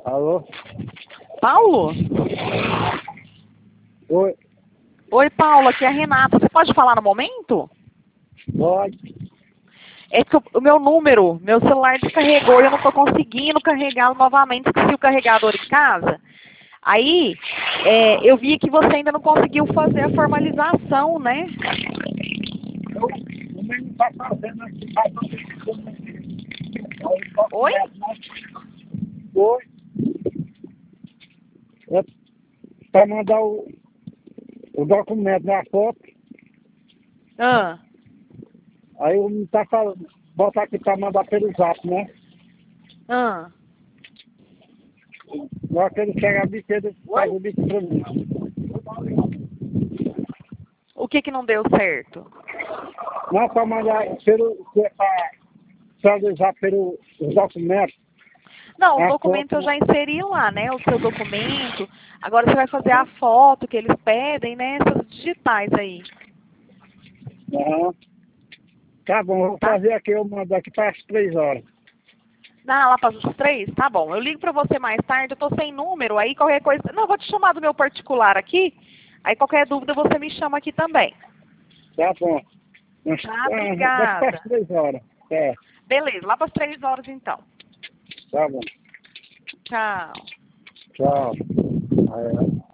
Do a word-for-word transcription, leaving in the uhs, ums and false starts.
Alô? Paulo? Oi? Oi, Paulo, aqui é a Renata. Você pode falar no momento? Pode. É que o o meu número, meu celular descarregou e eu não estou conseguindo carregá-lo novamente. Esqueci o carregador em casa. Aí, é, eu vi que você ainda não conseguiu fazer a formalização, né? O menino está fazendo aqui, está fazendo. Oi? Oi? É para mandar o, o documento na foto, Ah, aí o menino está falando, botar aqui para mandar pelo zap, né? ah. Na hora que ele chegar a bicha, ele faz o bicho para mim. O que que não deu certo? Não, para mandar pelo, para finalizar pelo os documentos, Não, os a documentos eu foto, já inseri lá, né? O seu documento. Agora você vai fazer a foto que eles pedem, né? Essas digitais aí. aham. Tá bom, eu vou Tá? fazer aqui, eu mando aqui para as três horas. Ah, lá para os três? Tá bom. Eu ligo para você mais tarde. Eu tô sem número. Aí qualquer coisa. Não, eu vou te chamar do meu particular aqui. Aí qualquer dúvida você me chama aqui também. Tá bom. Mas, Tá? ah, daqui para as Obrigada. três horas. É, Beleza, lá para as três horas então. tá bom. Tchau. Tchau. É.